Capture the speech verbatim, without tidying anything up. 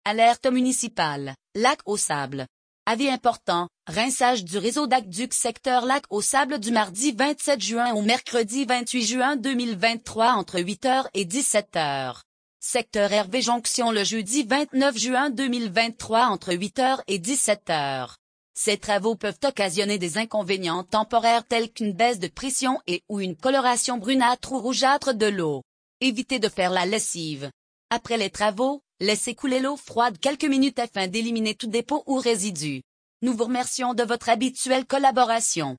Alerte municipale, lac au sable. Avis important, rinçage du réseau d'aqueduc secteur lac au sable du mardi vingt-sept juin au mercredi vingt-huit juin deux mille vingt-trois entre huit heures et dix-sept heures. Secteur Hervé Jonction le jeudi vingt-neuf juin deux mille vingt-trois entre huit heures et dix-sept heures. Ces travaux peuvent occasionner des inconvénients temporaires tels qu'une baisse de pression et ou une coloration brunâtre ou rougeâtre de l'eau. Évitez de faire la lessive. Après les travaux, laissez couler l'eau froide quelques minutes afin d'éliminer tout dépôt ou résidu. Nous vous remercions de votre habituelle collaboration.